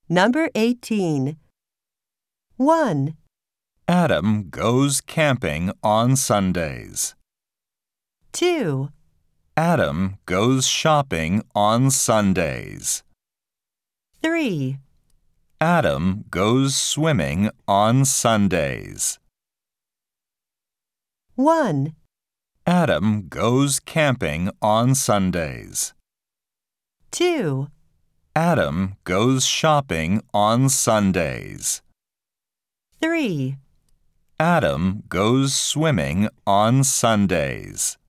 Number 18. 1, Adam goes camping on Sundays. 2, Adam goes shopping on Sundays. 3, Adam goes swimming on Sundays. 1, Adam goes camping on Sundays. 2, Adam goes shopping on Sundays. 3. Adam goes swimming on Sundays.